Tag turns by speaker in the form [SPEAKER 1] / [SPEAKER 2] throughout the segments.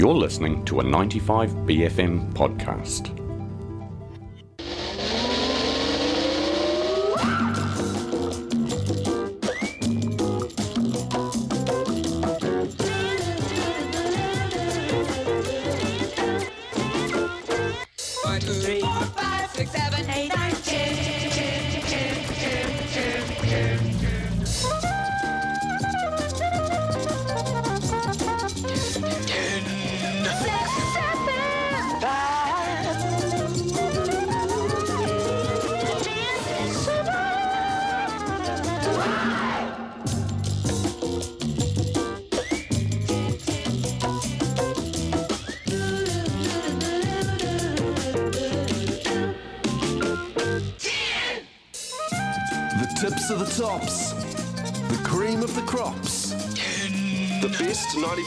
[SPEAKER 1] You're listening to a 95BFM podcast.
[SPEAKER 2] Tips of the tops, the cream of the crops, the best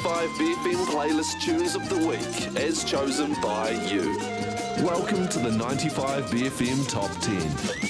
[SPEAKER 2] 95BFM playlist tunes of the week as chosen by you. Welcome to the 95BFM Top 10.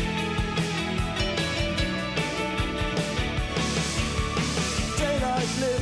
[SPEAKER 3] Live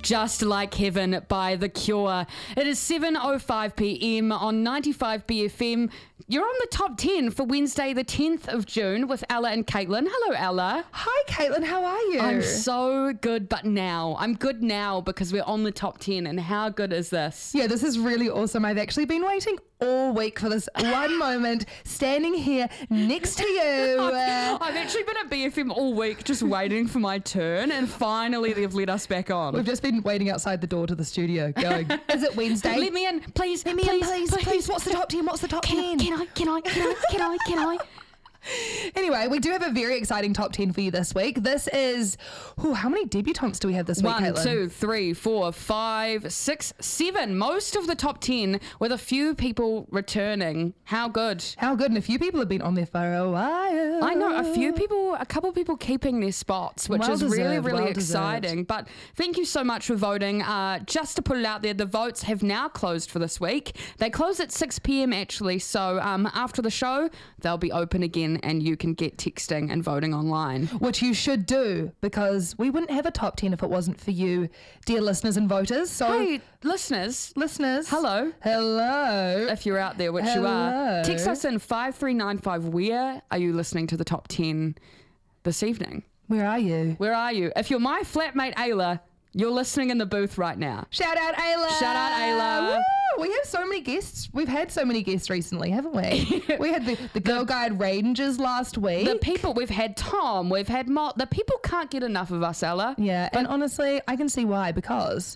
[SPEAKER 3] Just Like Heaven by The Cure. It is 7:05 p.m. on 95 BFM. You're on the top 10 for Wednesday the 10th of June with Ella and Caitlin. Hello, Ella.
[SPEAKER 4] Hi, Caitlin. How are you?
[SPEAKER 3] I'm so good, but now. I'm good now because we're on the top 10, and how good is this?
[SPEAKER 4] Yeah, this is really awesome. I've actually been waiting all week for this one moment, standing here next to you.
[SPEAKER 3] I've actually been at BFM all week just waiting for my turn, and finally they've let us back on.
[SPEAKER 4] We've just been waiting outside the door to the studio going, is it Wednesday?
[SPEAKER 3] Let me in, please.
[SPEAKER 4] Let me in, please. What's the top 10? What's the top 10?
[SPEAKER 3] Can I?
[SPEAKER 4] Anyway, we do have a very exciting top 10 for you this week. This is, how many debutantes do we have this week,
[SPEAKER 3] 1,
[SPEAKER 4] Caitlin?
[SPEAKER 3] 2, 3, 4, 5, 6, 7. Most of the top 10 with a few people returning. How good?
[SPEAKER 4] How good, and a few people have been on there for a while.
[SPEAKER 3] I know, a couple people keeping their spots, which
[SPEAKER 4] Well
[SPEAKER 3] is
[SPEAKER 4] deserved,
[SPEAKER 3] really
[SPEAKER 4] well
[SPEAKER 3] exciting. But thank you so much for voting. Just to put it out there, the votes have now closed for this week. They close at 6 p.m. actually, so after the show, they'll be open again and you can get texting and voting online.
[SPEAKER 4] Which you should do, because we wouldn't have a top 10 if it wasn't for you, dear listeners and voters. So,
[SPEAKER 3] Hey, listeners,
[SPEAKER 4] hello.
[SPEAKER 3] if you're out there, which you are,
[SPEAKER 4] Hello.
[SPEAKER 3] text us in 5395. Where are you listening to the top 10 this evening?
[SPEAKER 4] Where are you?
[SPEAKER 3] Where are you? If you're my flatmate Ayla, you're listening in the booth right now.
[SPEAKER 4] Shout out Ayla.
[SPEAKER 3] Shout out Ayla.
[SPEAKER 4] Woo! We have so many guests. We've had so many guests recently, haven't we? We had the Girl Guide Rangers last week.
[SPEAKER 3] The people, we've had Tom, we've had Mott. The people can't get enough of us, Ella.
[SPEAKER 4] Yeah, and honestly, I can see why, because...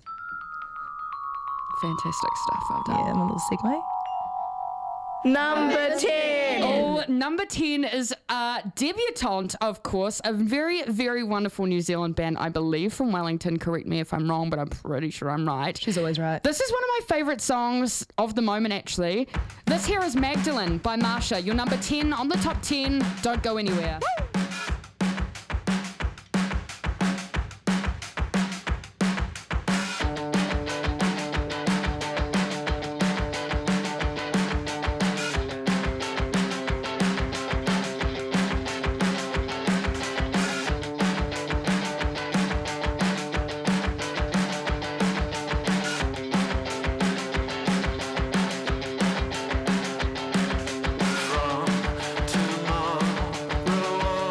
[SPEAKER 3] Fantastic stuff, well done.
[SPEAKER 4] Yeah, my little segue.
[SPEAKER 5] Number 10.
[SPEAKER 3] Oh, number 10 is Debutante, of course, a very, very wonderful New Zealand band, I believe, from Wellington. Correct me if I'm wrong, but I'm pretty sure I'm right.
[SPEAKER 4] She's always right.
[SPEAKER 3] This is one of my favourite songs of the moment, actually. This here is Magdalene by Marsha. You're number 10 on the top 10. Don't go anywhere.
[SPEAKER 6] From tomorrow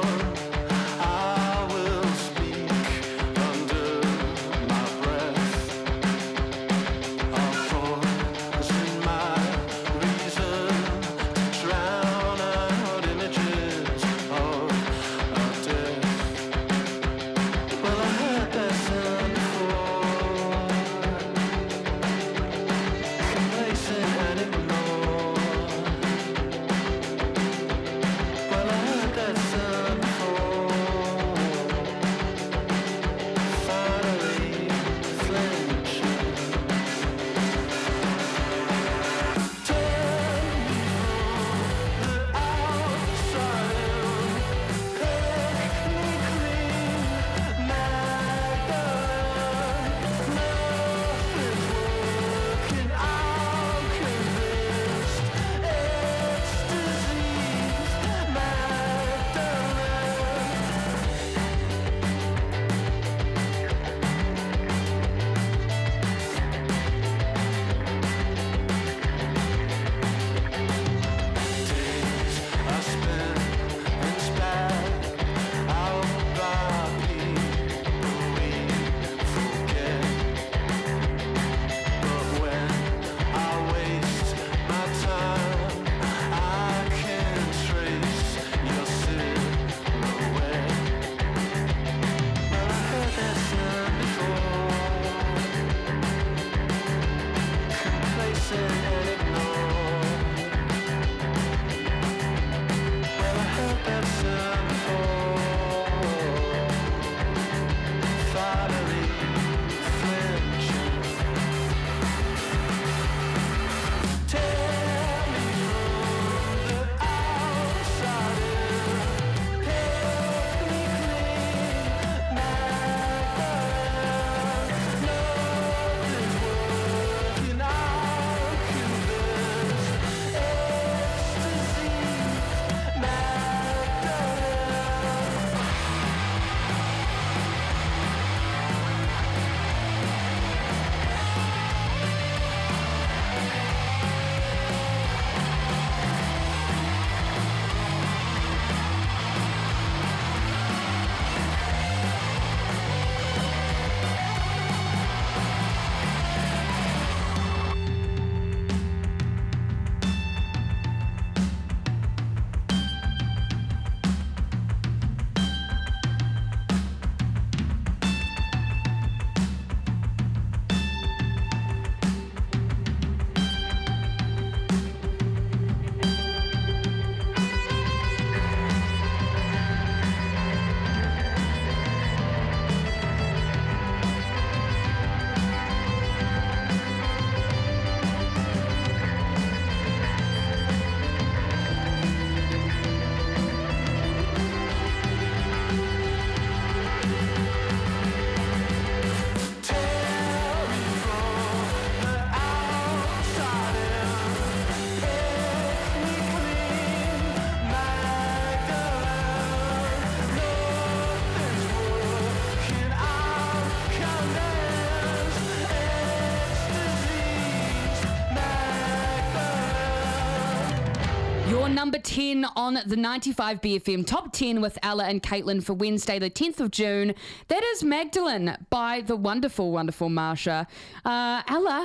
[SPEAKER 3] Your number 10 on the 95 BFM Top 10 with Ella and Caitlin for Wednesday, the 10th of June. That is Magdalene by the wonderful, wonderful Marsha. Ella.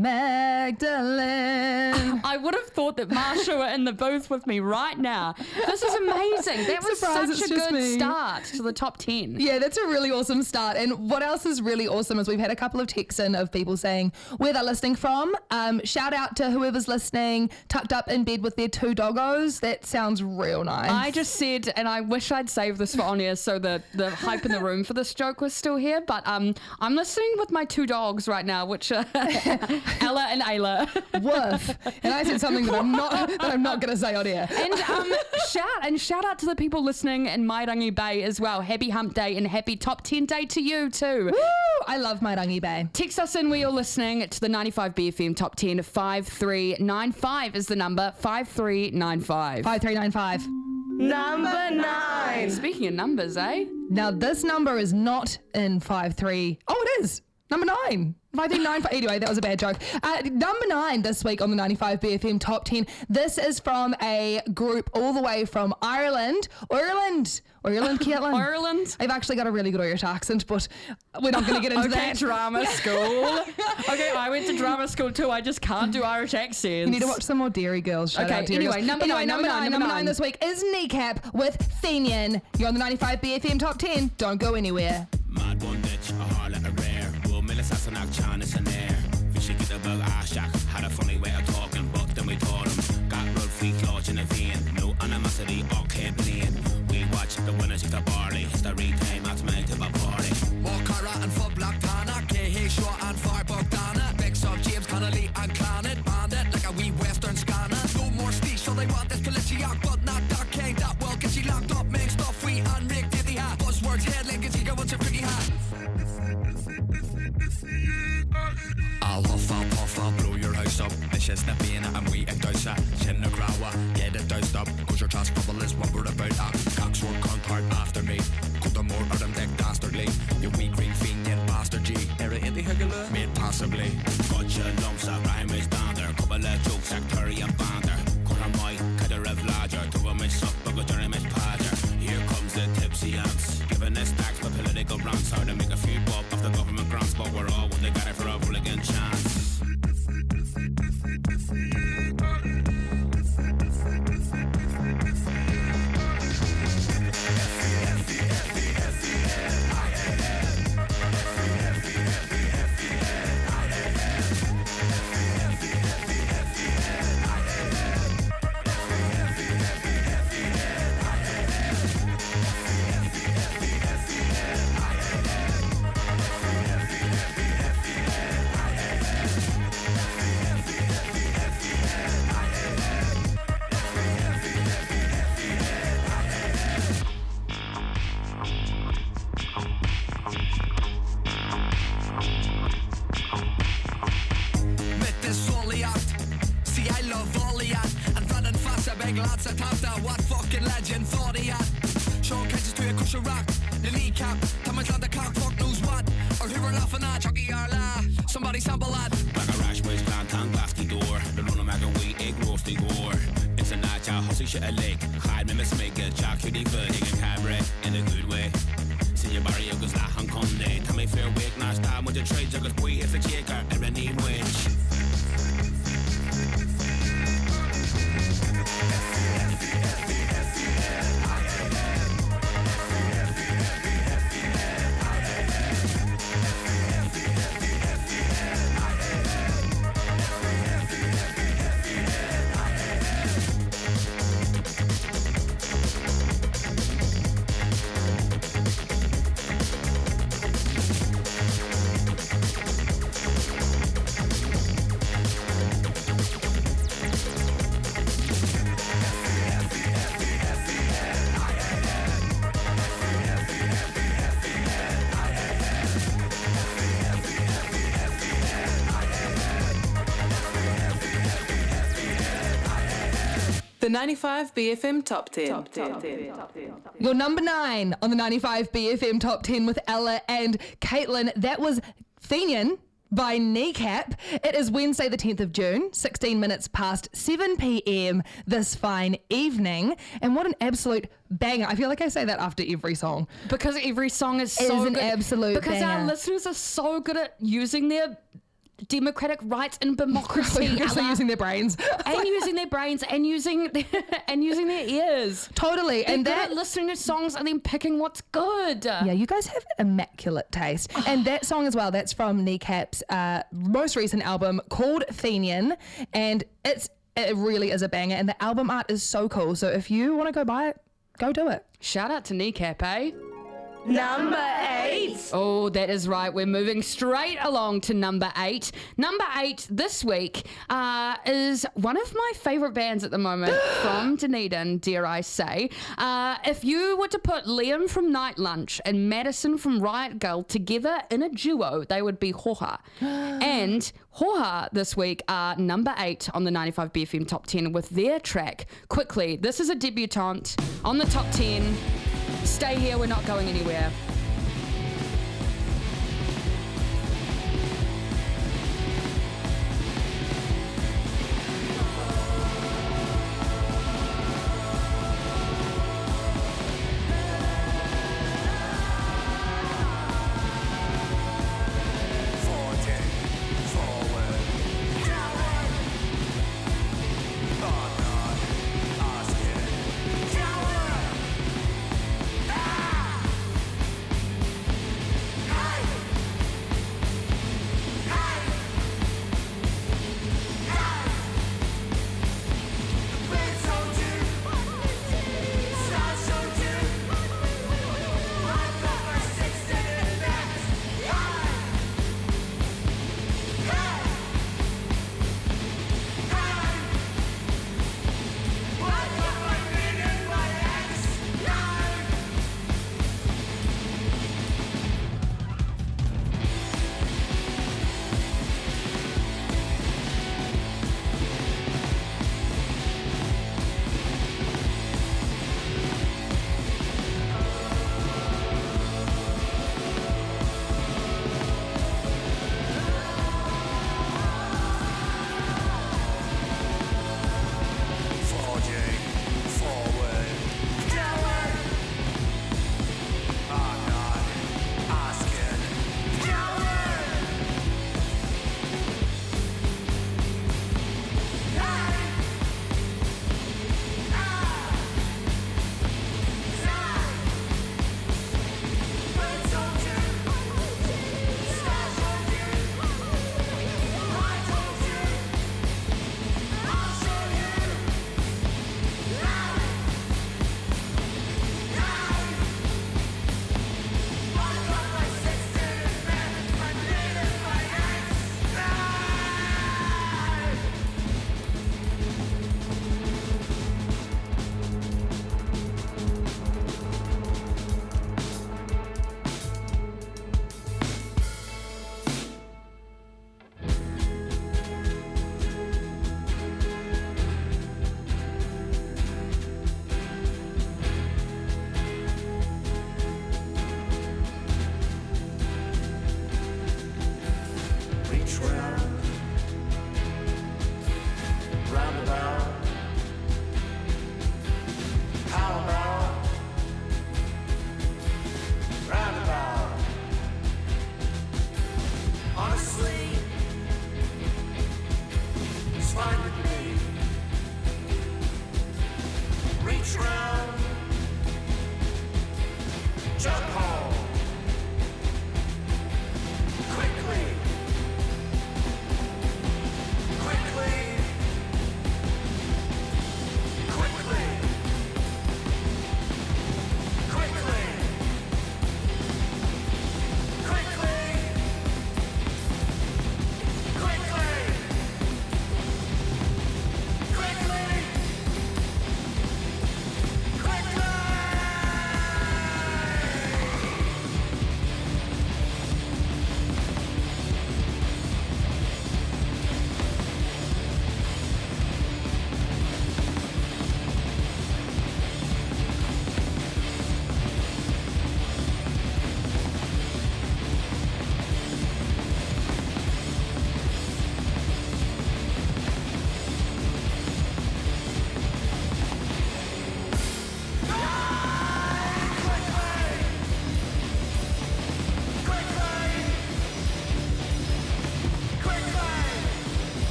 [SPEAKER 4] Magdalene.
[SPEAKER 3] I would have thought that Marsha were in the booth with me right now. This is amazing. That was
[SPEAKER 4] Surprised
[SPEAKER 3] such a
[SPEAKER 4] it's just
[SPEAKER 3] good
[SPEAKER 4] me.
[SPEAKER 3] start to the top 10.
[SPEAKER 4] Yeah, that's a really awesome start. And what else is really awesome is we've had a couple of texts in of people saying where they're listening from. Shout out to whoever's listening, tucked up in bed with their 2 doggos. That sounds real nice.
[SPEAKER 3] I just said, and I wish I'd saved this for on air so the hype in the room for this joke was still here, but I'm listening with my 2 dogs right now, which are Ella and Ayla.
[SPEAKER 4] Woof. And I said something that I'm not going to say on air.
[SPEAKER 3] And shout out to the people listening in Mairangi Bay as well. Happy Hump Day and happy Top 10 Day to you too.
[SPEAKER 4] Woo! I love Mairangi Bay.
[SPEAKER 3] Text us in where you're listening to the 95 BFM Top 10. 5395 is the number. 5395.
[SPEAKER 4] 5395.
[SPEAKER 3] Number 9. Speaking of numbers, eh?
[SPEAKER 4] Now this number is not in 53. Oh, it is. Number 9. 5395. Anyway, that was a bad joke. Number 9 this week on the 95 BFM Top 10. This is from a group all the way from Ireland, Caitlin.
[SPEAKER 3] Ireland.
[SPEAKER 4] I've actually got a really good Irish accent, but we're not going to get into
[SPEAKER 3] Okay,
[SPEAKER 4] that.
[SPEAKER 3] drama school. Okay, I went to drama school too. I just can't do Irish accents.
[SPEAKER 4] You need to watch some more Dairy Girls. Shout
[SPEAKER 3] Okay,
[SPEAKER 4] out Dairy
[SPEAKER 3] anyway,
[SPEAKER 4] Girls.
[SPEAKER 3] number nine
[SPEAKER 4] this week is Kneecap with Fenian. You're on the 95 BFM Top 10. Don't go anywhere.
[SPEAKER 5] Mad one bitch, a harlot, a rare. Will Millisas and Akchan in air. We should get a bug Ashak. Had a funny way of talking, but then we taught him. Got road free clutch in a vein. No animosity or campaign. We watch the winners of the barley. History time, that's made to a party.
[SPEAKER 6] Walkara and Fub Black Tana. K.H. Shaw and Firebug Dana. Mix of James Connolly and Clannad. Bandit like a wee western scanner. No more speech, so they want this Policiac, but not that king. That will get you locked up. Main stuff we unrigged in the hat. Buzzwords, headlinks, you go with your pretty hat. I'll huff, I'll puff, I'll blow your house up. This is the pain and we douse it. Chin the grawa, get it doused up. Cause your trans bubble is what we're about. Cocks work contact after me. Cut the more or them deck dastardly. You wee green fiend, bastard G. Era in the higgler, made possibly.
[SPEAKER 5] Gotcha lumps of rhyme is down there. Couple of jokes, actory and bander. Color my cutter of larger. Two of my suck, but go during my padger. Here comes the tipsy ants. Giving us stacks for political rants. How to make a few bob off the government grants. But we're all what they got it for a hooligan chance.
[SPEAKER 6] What fucking legend thought he had? Sean catches to a cushion rock. The kneecap, Tom and the cock, fuck knows what. Or who we're laughing at, Chucky or la. Somebody sample that.
[SPEAKER 5] Back a rash waist, plant and glassy door. The run of mag a wee egg roasty gore. It's a night, y'all hussy shit a leg. Hide me, miss make a jack, you need food, a camera in a good way. See your barrier goes la hung conde. Tell me fair wake, now start with the trade, juggles boy, it's a shaker, and a name witch.
[SPEAKER 7] The 95 BFM Top 10.
[SPEAKER 4] Your number 9 on the 95 BFM Top 10 with Ella and Caitlin. That was Fenian by Kneecap. It is Wednesday the 10th of June, 16 minutes past 7 p.m. this fine evening. And what an absolute banger. I feel like I say that after every song.
[SPEAKER 3] Because every song is so
[SPEAKER 4] an
[SPEAKER 3] good.
[SPEAKER 4] absolute
[SPEAKER 3] Because
[SPEAKER 4] banger.
[SPEAKER 3] our listeners are so good at using their democratic rights and democracy.
[SPEAKER 4] Seriously using their brains.
[SPEAKER 3] and using their brains and using their ears.
[SPEAKER 4] Totally.
[SPEAKER 3] They're
[SPEAKER 4] And
[SPEAKER 3] good
[SPEAKER 4] that
[SPEAKER 3] at listening to songs and then picking what's good.
[SPEAKER 4] Yeah, you guys have immaculate taste. And that song as well, that's from Kneecap's most recent album called Fenian. And it really is a banger. And the album art is so cool. So if you want to go buy it, go do it.
[SPEAKER 3] Shout out to Kneecap, eh?
[SPEAKER 7] Number 8.
[SPEAKER 3] Oh, that is right. We're moving straight along to number 8. Number 8 this week is one of my favourite bands at the moment from Dunedin, dare I say. If you were to put Liam from Night Lunch and Madison from Riot Girl together in a duo, they would be Hoha. And Hoha this week are number 8 on the 95 BFM Top 10 with their track, Quickly. This is a debutante on the Top 10. Stay here, we're not going anywhere.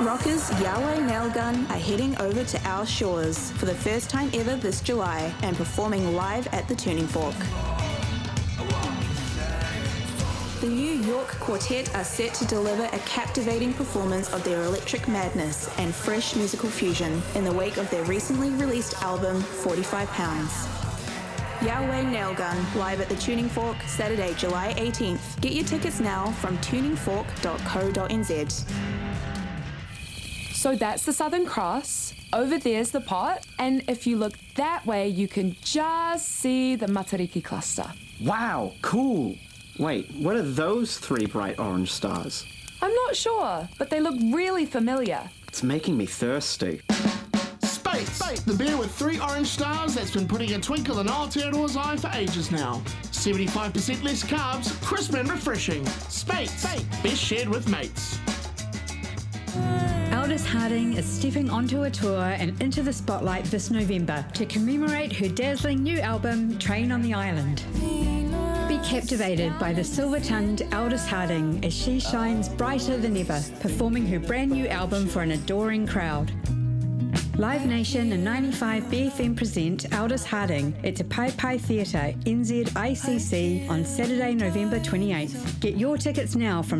[SPEAKER 8] Rockers Yahweh Nailgun are heading over to our shores for the first time ever this July and performing live at the Tuning Fork. The New York Quartet are set to deliver a captivating performance of their electric madness and fresh musical fusion in the wake of their recently released album, 45 Pounds. Yahweh Nailgun, live at the Tuning Fork, Saturday, July 18th. Get your tickets now from tuningfork.co.nz.
[SPEAKER 9] So that's the Southern Cross. Over there's the pot. And if you look that way, you can just see the Matariki cluster.
[SPEAKER 10] Wow, cool. Wait, what are those three bright orange stars?
[SPEAKER 9] I'm not sure, but they look really familiar.
[SPEAKER 10] It's making me thirsty.
[SPEAKER 11] Space, the beer with 3 orange stars that's been putting a twinkle in Aotearoa's eye for ages now. 75% less carbs, crisp and refreshing. Space, best shared with mates.
[SPEAKER 12] Aldous Harding is stepping onto a tour and into the spotlight this November to commemorate her dazzling new album, Train on the Island. Be captivated by the silver-tongued Aldous Harding as she shines brighter than ever, performing her brand new album for an adoring crowd. Live Nation and 95BFM present Aldous Harding at Te Pai Pai Theatre, NZICC on Saturday, November 28th. Get your tickets now from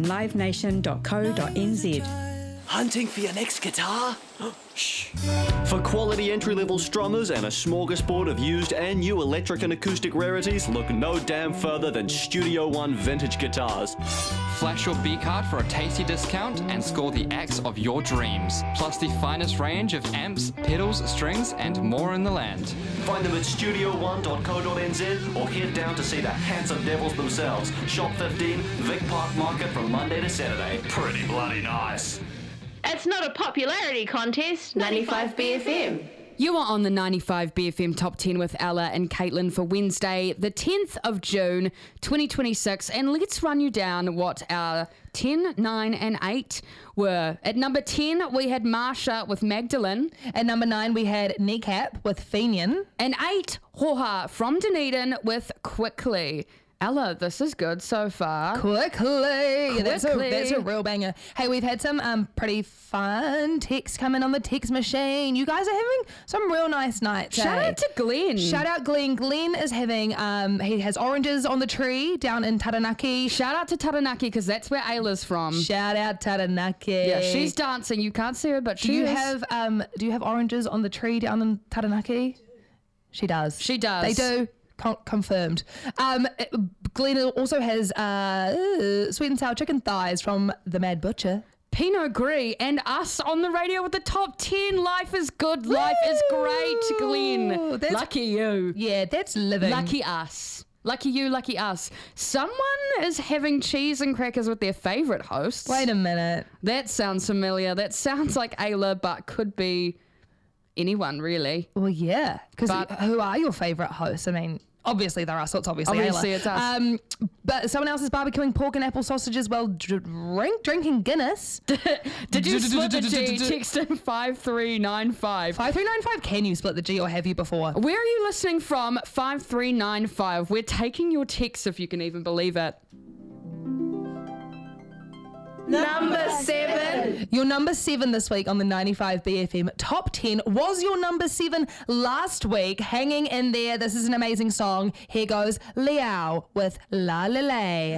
[SPEAKER 12] livenation.co.nz.
[SPEAKER 13] Hunting for your next guitar? Shh. For quality entry-level strummers and a smorgasbord of used and new electric and acoustic rarities, look no damn further than Studio One vintage guitars.
[SPEAKER 14] Flash your B-card for a tasty discount and score the axe of your dreams. Plus the finest range of amps, pedals, strings and more in the land.
[SPEAKER 13] Find them at studio1.co.nz or head down to see the handsome devils themselves. Shop 15, Vic Park Market from Monday to Saturday. Pretty bloody nice.
[SPEAKER 7] It's not a popularity contest. 95BFM.
[SPEAKER 3] You are on the 95BFM Top 10 with Ella and Caitlin for Wednesday, the 10th of June, 2026. And let's run you down what our 10, 9 and 8 were. At number 10, we had Marsha with Magdalene.
[SPEAKER 4] At number 9, we had Kneecap with Fenian.
[SPEAKER 3] And 8, Hoha from Dunedin with Quickly. Ella, this is good so far.
[SPEAKER 4] Quickly. That's a real banger. Hey, we've had some pretty fun texts come in on the text machine. You guys are having some real nice nights.
[SPEAKER 3] Shout out to Glenn.
[SPEAKER 4] Shout out Glenn. Glenn is having, he has oranges on the tree down in Taranaki.
[SPEAKER 3] Shout out to Taranaki because that's where Ayla's from.
[SPEAKER 4] Shout out Taranaki.
[SPEAKER 3] Yeah, she's dancing. You can't see her, but she is.
[SPEAKER 4] Do you have oranges on the tree down in Taranaki? She does.
[SPEAKER 3] She does.
[SPEAKER 4] They do. Confirmed. Glenn also has sweet and sour chicken thighs from the Mad Butcher.
[SPEAKER 3] Pinot Gris and us on the radio with the top 10. Life is good. Woo! Life is great, Glenn. Lucky you.
[SPEAKER 4] Yeah, that's living.
[SPEAKER 3] Lucky us. Lucky you, lucky us. Someone is having cheese and crackers with their favourite hosts.
[SPEAKER 4] Wait a minute.
[SPEAKER 3] That sounds familiar. That sounds like Ayla, but could be anyone, really.
[SPEAKER 4] Well, yeah. Because who are your favourite hosts? I mean, obviously there are, so it's obviously
[SPEAKER 3] it's us.
[SPEAKER 4] But someone else is barbecuing pork and apple sausages while drinking Guinness.
[SPEAKER 3] Did you split the G? Text in 5395.
[SPEAKER 4] 5395, can you split the G or have you before?
[SPEAKER 3] Where are you listening from? 5395. We're taking your texts if you can even believe it.
[SPEAKER 7] Number 7.
[SPEAKER 4] Your number 7 this week on the 95BFM Top 10 was your number 7 last week. Hanging in there. This is an amazing song. Here goes Liao with La La La.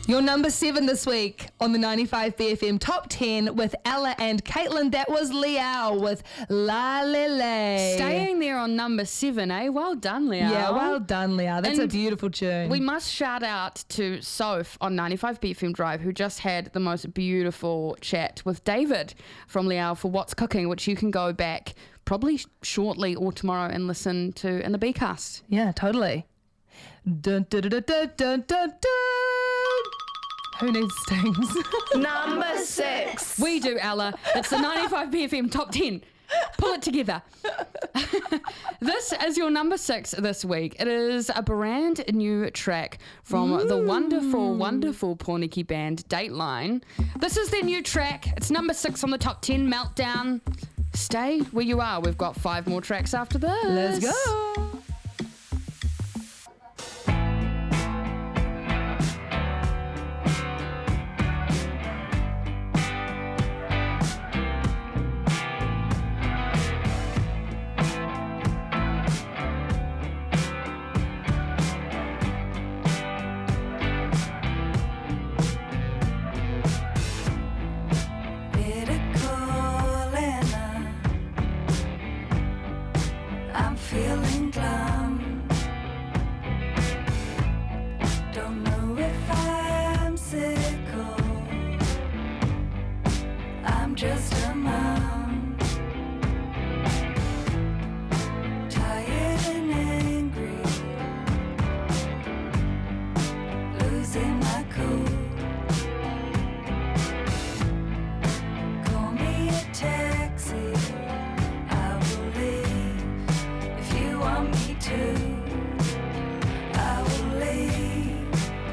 [SPEAKER 4] Your number 7 this week on the 95 BFM Top 10 with Ella and Caitlin. That was Liao with La Lele.
[SPEAKER 3] Staying there on number 7, eh? Well done, Liao.
[SPEAKER 4] Yeah, well done, Liao. That's a beautiful tune.
[SPEAKER 3] We must shout out to Soph on 95 BFM Drive, who just had the most beautiful chat with David from Liao for What's Cooking, which you can go back probably shortly or tomorrow and listen to in the Bcast.
[SPEAKER 4] Yeah, totally. Dun, dun, dun, dun, dun, dun, dun. Who needs stings?
[SPEAKER 7] Number 6.
[SPEAKER 3] We do, Ella. It's the 95 BFM Top 10. Pull it together. This is your number 6 this week. It is a brand new track from the wonderful, wonderful Porniki band Dateline. This is their new track. It's number 6 on the Top 10 Meltdown. Stay where you are. We've got 5 more tracks after this.
[SPEAKER 4] Let's go.
[SPEAKER 15] Feeling glum. Don't know if I'm sick or I'm just a mom. Tired and angry, losing my cool. Call me a taxi. I will leave.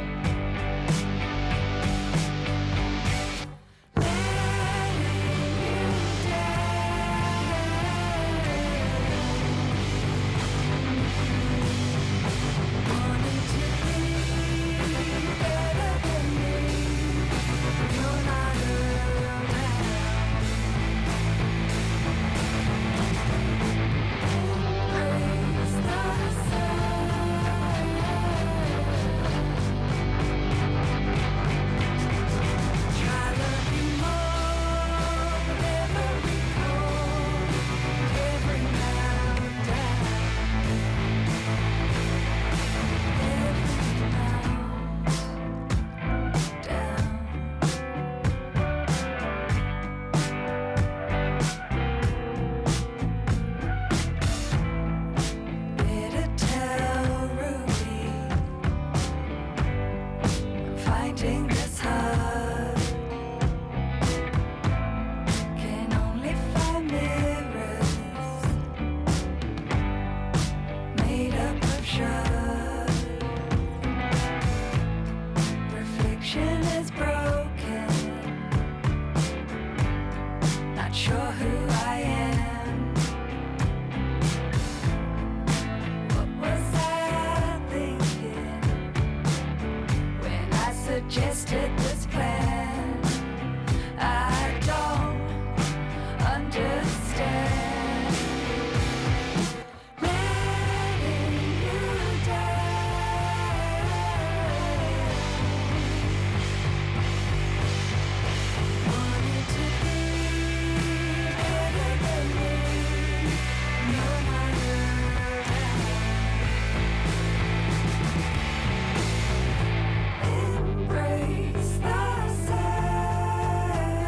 [SPEAKER 15] Suggested this plan. I don't understand. Letting you down. Wanted to be better than me. You're not around. Embrace the sound.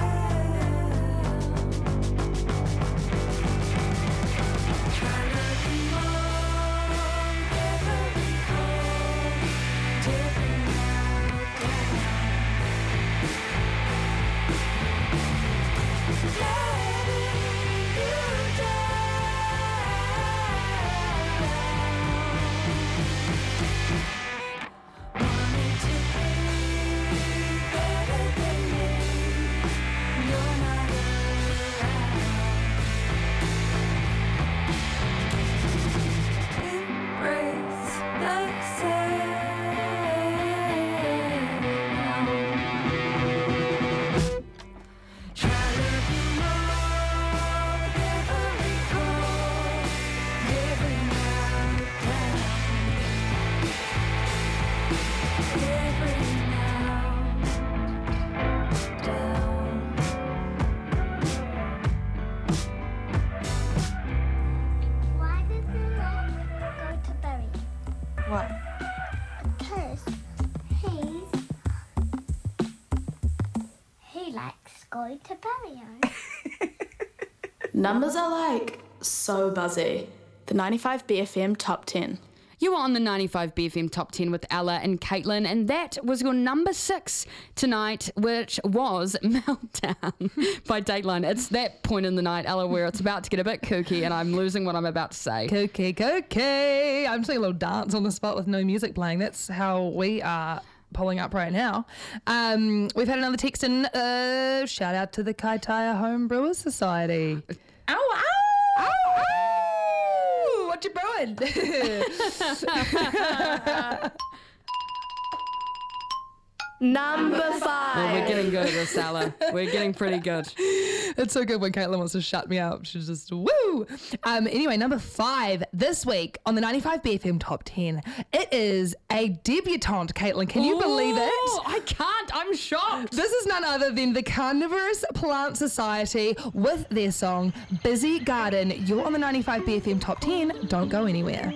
[SPEAKER 15] Try looking more every cold, different meltdown. Letting you down. Wanted to be better than me. You're not around. Embrace the sound. Try looking more
[SPEAKER 16] Balio to Balio.
[SPEAKER 8] Numbers are like so buzzy. The 95 BFM Top 10.
[SPEAKER 3] You were on the 95 BFM Top 10 with Ella and Caitlin, and that was your number 6 tonight, which was Meltdown by Dateline. It's that point in the night, Ella, where it's about to get a bit kooky and I'm losing what I'm about to say.
[SPEAKER 4] Kooky. I'm doing a little dance on the spot with no music playing. That's how we are pulling up right now. We've had another text in. Shout out to the Kaitaia Home Brewers Society. Ow, ow! Ow, ow! What you brewing?
[SPEAKER 8] Number 5.
[SPEAKER 3] Well, we're getting good at this, Ella. We're getting pretty good.
[SPEAKER 4] It's so good when Caitlin wants to shut me up. She's just, woo! Anyway, number 5 this week on the 95 BFM Top 10. It is a debutante, Caitlin. Can you believe it?
[SPEAKER 3] I can't. I'm shocked.
[SPEAKER 4] This is none other than the Carnivorous Plant Society with their song Busy Garden. You're on the 95 BFM Top 10. Don't go anywhere.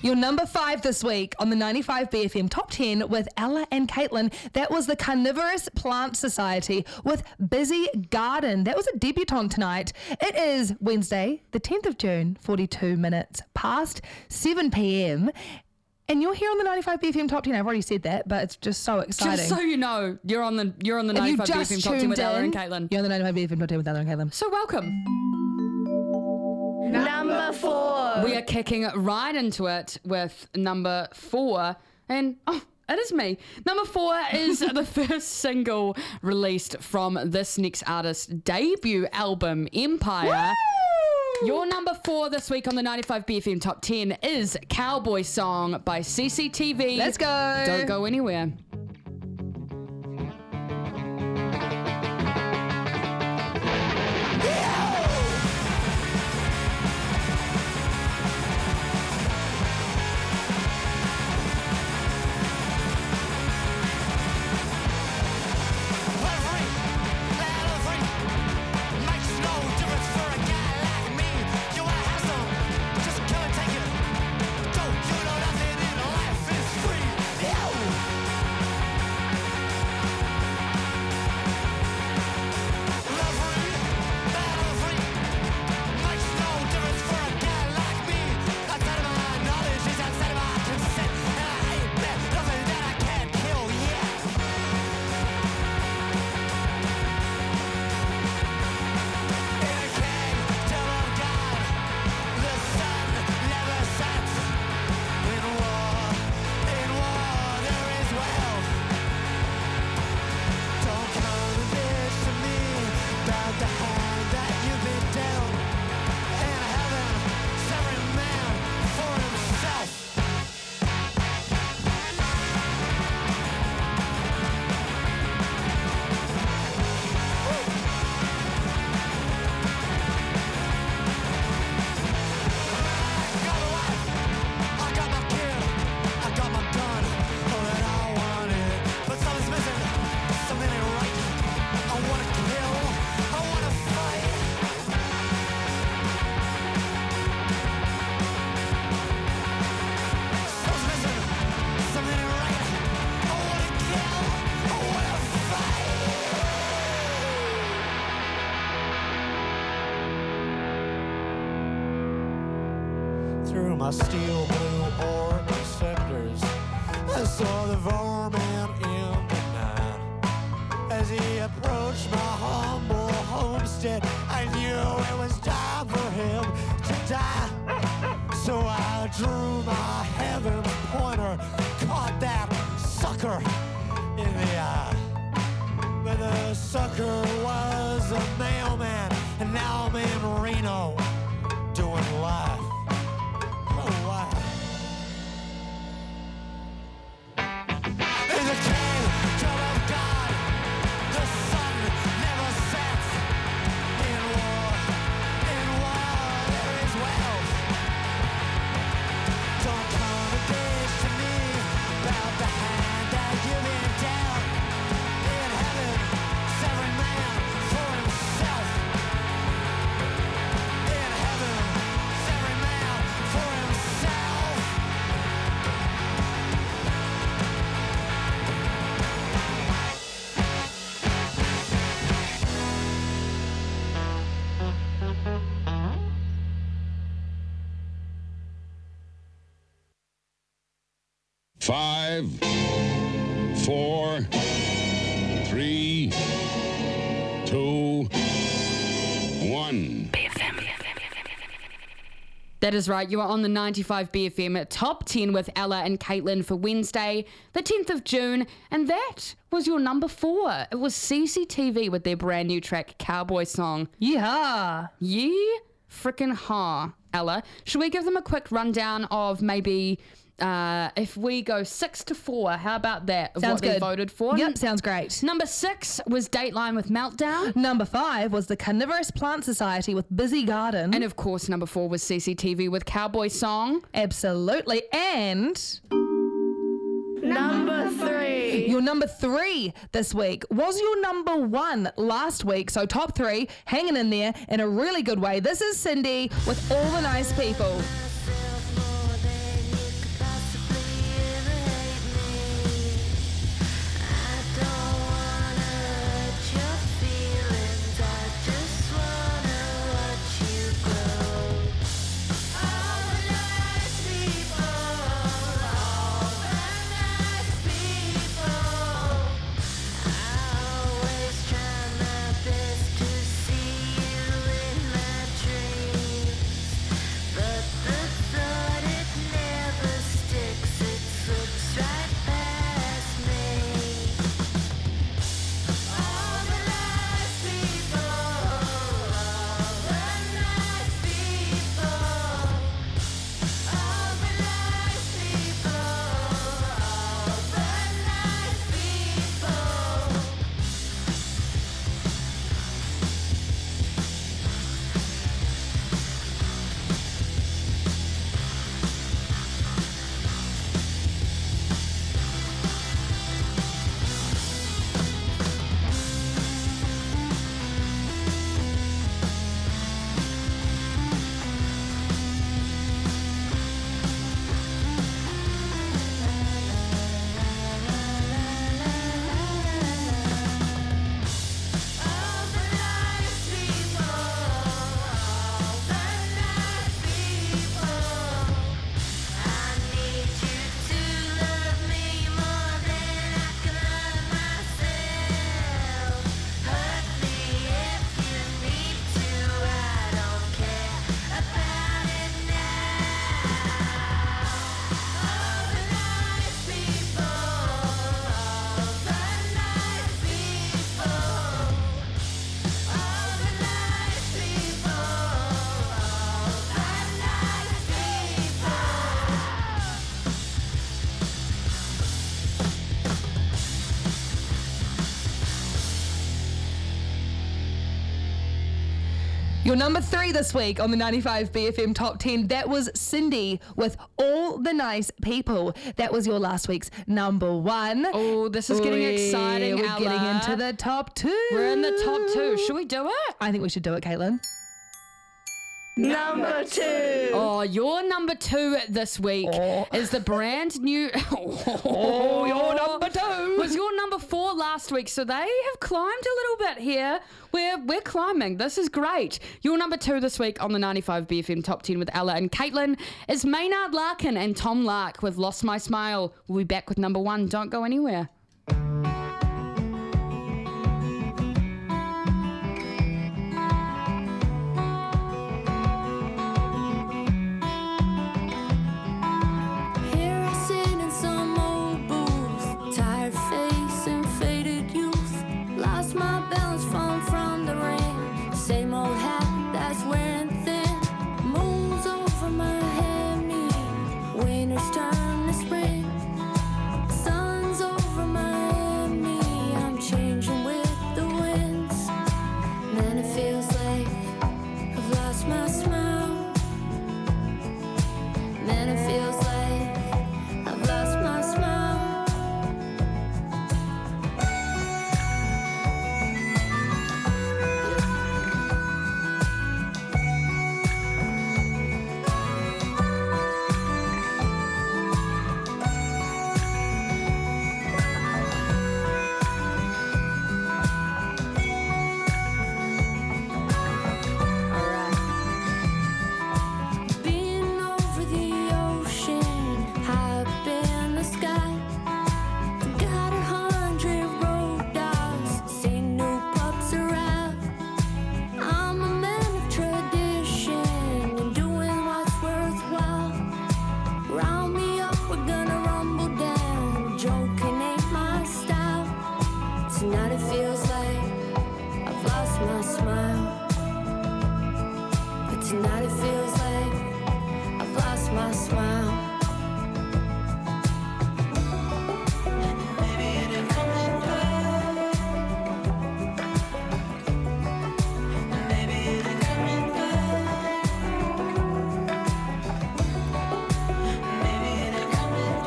[SPEAKER 4] Your number 5 this week on the 95 BFM Top 10 with Ella and Caitlin. That was the Carnivorous Plant Society with Busy Garden. That was a debutante tonight. It is Wednesday, the 10th of June, 42 minutes past 7 p.m. And you're here on the 95 BFM Top 10. I've already said that, but it's just so exciting.
[SPEAKER 3] Just so you know, you're on the 95 BFM Top 10 with Ella and Caitlin.
[SPEAKER 4] You're on the 95 BFM Top 10 with Ella and Caitlin.
[SPEAKER 3] So welcome.
[SPEAKER 7] Number 4.
[SPEAKER 3] We are kicking right into it with number 4. And, it is me. Number 4 is the first single released from this next artist's debut album, Empire. Woo! Your number 4 this week on the 95 BFM Top 10 is Cowboy Song by CCTV.
[SPEAKER 4] Let's go.
[SPEAKER 3] Don't go anywhere.
[SPEAKER 17] Through my steel blue orb receptors, I saw the varmint in the night. As he approached my humble homestead, I knew it was time for him to die. So I drew my heaven's pointer, caught that sucker in the eye. But the sucker was a mailman, and now I'm in Reno doing life.
[SPEAKER 18] Five, 4, 3, 2, 1.
[SPEAKER 3] That is right. You are on the 95 BFM Top 10 with Ella and Caitlin for Wednesday, the 10th of June. And that was your number 4. It was CCTV with their brand new track, Cowboy Song.
[SPEAKER 4] Yeah.
[SPEAKER 3] Yeah. Frickin' ha, Ella. Should we give them a quick rundown of maybe... if we go 6 to 4, how about that? Of
[SPEAKER 4] Sounds
[SPEAKER 3] what
[SPEAKER 4] good.
[SPEAKER 3] they voted for.
[SPEAKER 4] Yep, sounds great.
[SPEAKER 3] Number 6 was Dateline with Meltdown.
[SPEAKER 4] Number 5 was the Carnivorous Plant Society with Busy Garden.
[SPEAKER 3] And of course, number 4 was CCTV with Cowboy Song.
[SPEAKER 4] Absolutely. And...
[SPEAKER 7] Number 3.
[SPEAKER 4] Your number 3 this week was your number 1 last week. So top 3, hanging in there in a really good way. This is Cindy with All the Nice People. Your number 3 this week on the 95 BFM Top 10, that was Cindy with All the Nice People. That was your last week's number 1.
[SPEAKER 3] Oh, this is getting exciting,
[SPEAKER 4] We're
[SPEAKER 3] Ella.
[SPEAKER 4] getting into the top 2.
[SPEAKER 3] We're in the top 2. Should we do it?
[SPEAKER 4] I think we should do it, Caitlin.
[SPEAKER 7] Number 2.
[SPEAKER 3] Oh, your number 2 this week is the brand new...
[SPEAKER 4] your number 2.
[SPEAKER 3] Was your number 4 last week, so they have climbed a little bit here. We're climbing. This is great. Your number 2 this week on the 95 BFM Top 10 with Ella and Caitlin is Maynard Larkin and Tom Lark with Lost My Smile. We'll be back with number 1. Don't go anywhere.
[SPEAKER 15] Turn to spring, sun's over Miami. I'm changing with the winds. Man, it feels like I've lost my smile. Man, it feels like I've lost my smile. Tonight it feels like I've lost my smile. But tonight it feels like I've lost my smile. Maybe it ain't coming back. Maybe it ain't coming back. Maybe it ain't coming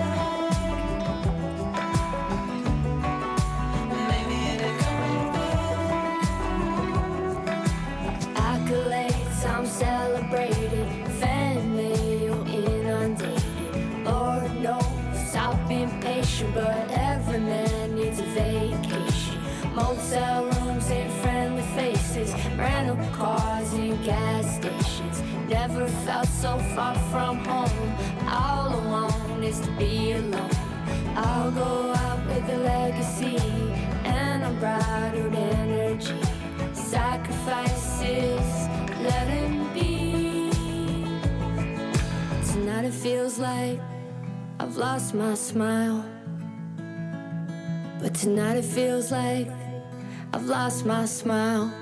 [SPEAKER 15] accolades, I'm celebrated. Fan mail inundated. Lord knows I've been patient, but every man needs a vacation. Motel rooms and friendly faces, rental cars and gas stations. Never felt so far from home. All alone is to be alone. I'll go out with a legacy and unbridled energy. Sacrifices, let him be. Tonight it feels like I've lost my smile. But tonight it feels like I've lost my smile.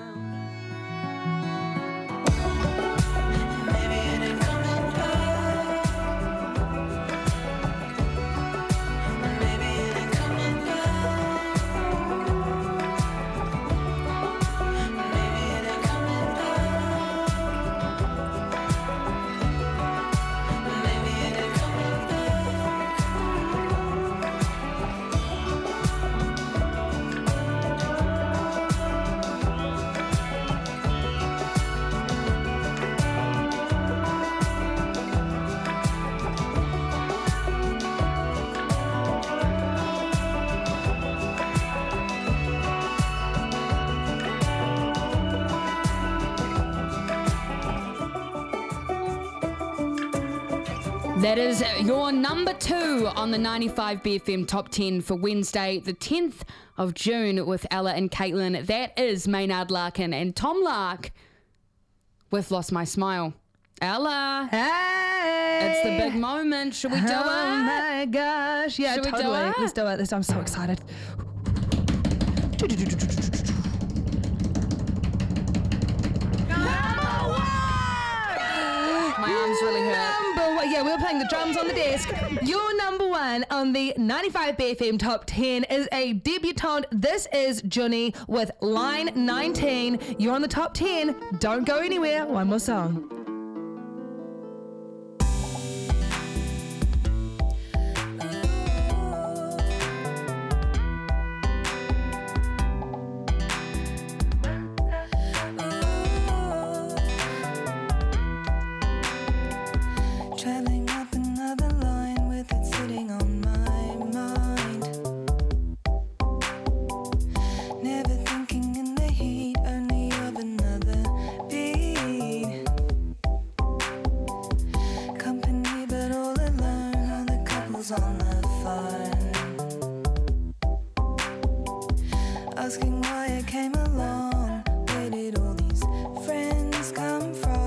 [SPEAKER 3] That is your number 2 on the 95 BFM Top 10 for Wednesday, the 10th of June with Ella and Caitlin. That is Maynard Larkin and Tom Lark with Lost My Smile. Ella.
[SPEAKER 4] Hey.
[SPEAKER 3] It's the big moment. Should we do it?
[SPEAKER 4] Oh my gosh. Yeah,
[SPEAKER 3] Should we do
[SPEAKER 4] totally.
[SPEAKER 3] it?
[SPEAKER 4] Let's do it. I'm so excited.
[SPEAKER 3] My arms really hurt.
[SPEAKER 4] Yeah, here. We're playing the drums on the desk. Your number one on the 95 BFM Top 10 is a debutante. This is Johnny with Line 19. You're on the Top 10. Don't go anywhere. One more song.
[SPEAKER 19] Traveling up another line with it sitting on my mind. Never thinking in the heat only of another beat. Company but all alone, all the couples on the phone. Asking why I came along, where did all these friends come from?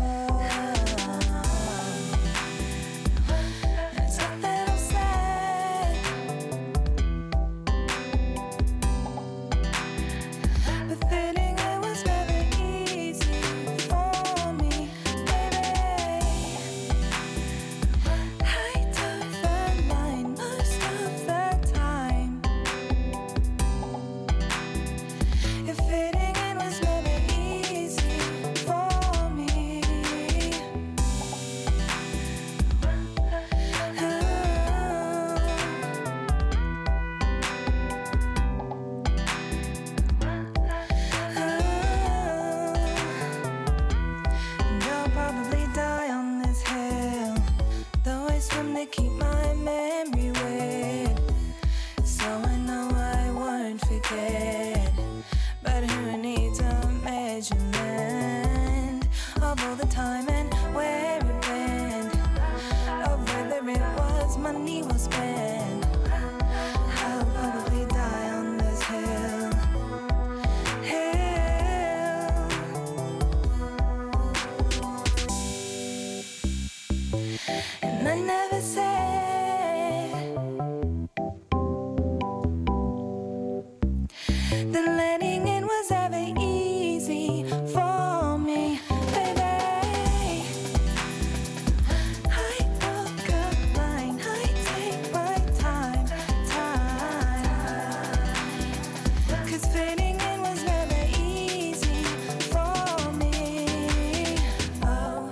[SPEAKER 19] Keep my memory wet, so I know I won't forget. But who needs a measurement of all the time and where it went, of whether it was money well spent? I'll probably die on this hill. And I never said that letting in was ever easy for me, baby. I walk a line, I take my time, 'cause fitting in was never easy for me. Oh,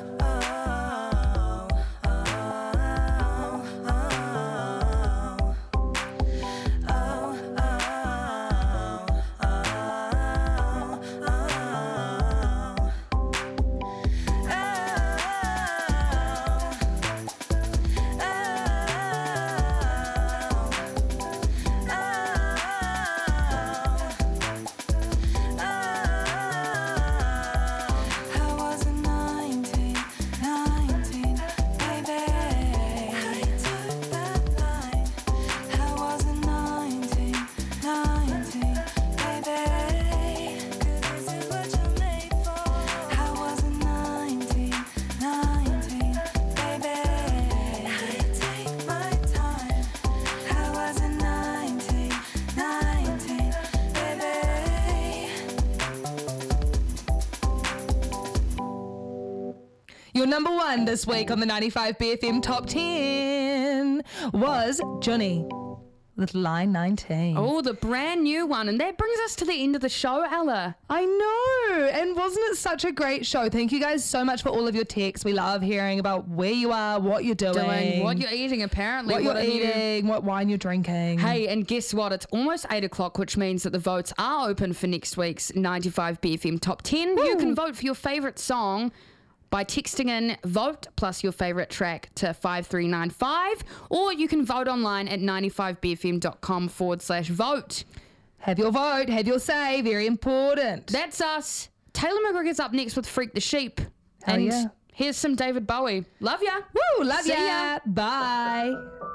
[SPEAKER 4] Your number one this week on the 95 BFM Top 10 was Johnny with Line 19.
[SPEAKER 3] Oh, the brand new one. And that brings us to the end of the show, Ella.
[SPEAKER 4] I know. And wasn't it such a great show? Thank you guys so much for all of your texts. We love hearing about where you are, what you're doing.
[SPEAKER 3] What you're eating, apparently.
[SPEAKER 4] What you're eating, what wine you're drinking.
[SPEAKER 3] Hey, and guess what? It's almost 8 o'clock, which means that the votes are open for next week's 95 BFM Top 10. Woo. You can vote for your favourite song by texting in vote plus your favourite track to 5395, or you can vote online at 95bfm.com/vote.
[SPEAKER 4] Have your vote, have your say, very important.
[SPEAKER 3] That's us. Taylor McGregor's up next with Freak the Sheep.
[SPEAKER 4] Hell
[SPEAKER 3] and
[SPEAKER 4] yeah.
[SPEAKER 3] Here's some David Bowie. Love ya.
[SPEAKER 4] Woo, love
[SPEAKER 3] See
[SPEAKER 4] ya. Bye.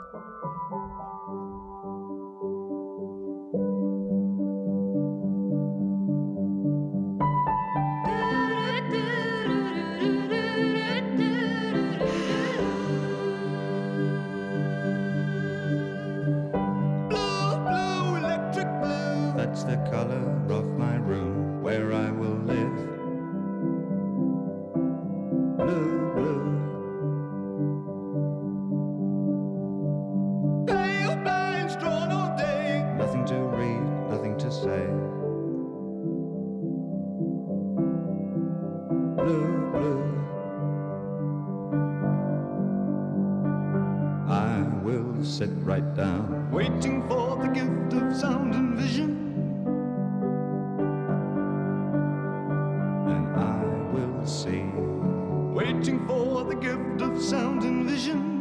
[SPEAKER 20] That's the color of my room where I will live. Blue, blue. sit right down, waiting for the gift of sound and vision. And I will see, waiting for the gift of sound and vision.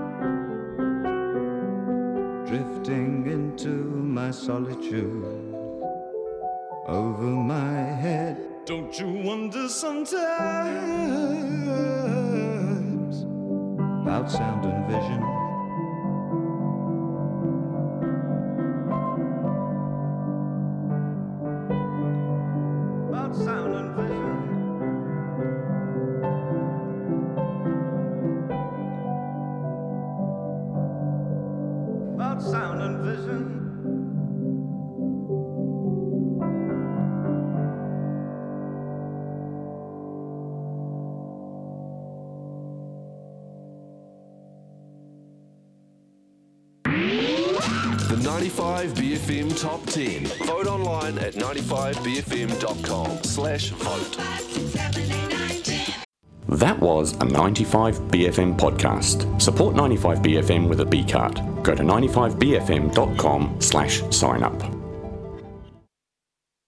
[SPEAKER 20] Drifting into my solitude, over my head. Don't you wonder sometimes about sound and vision? About sound and vision. About sound and vision.
[SPEAKER 2] The 95BFM Top 10. Vote online at 95bfm.com/vote.
[SPEAKER 1] That was a 95BFM podcast. Support 95BFM with a B card. Go to 95bfm.com/sign up.